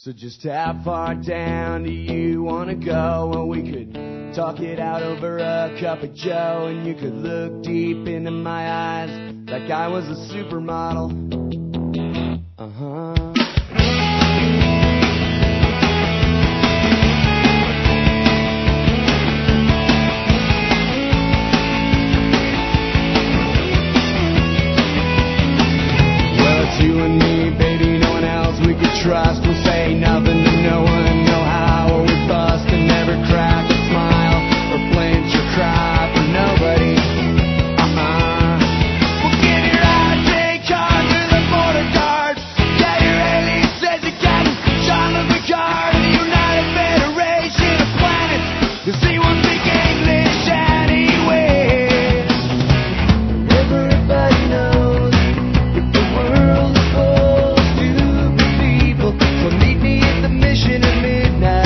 So just how far down do you want to go? Well, we could talk it out over a cup of joe, and you could look deep into my eyes like I was a supermodel. Well, it's you and me, baby, no one else we could trust. We'll say nothing to no one, know how we bust and never crack a smile or flinch or cry for nobody. Well, give your ID card to the border guard. Yeah, your alien says you got Jean-Luc Picard of the United Federation of Planets. Cause he won't speak English anyway. Everybody knows that the world is supposed to be people. So meet me at the mission at midnight.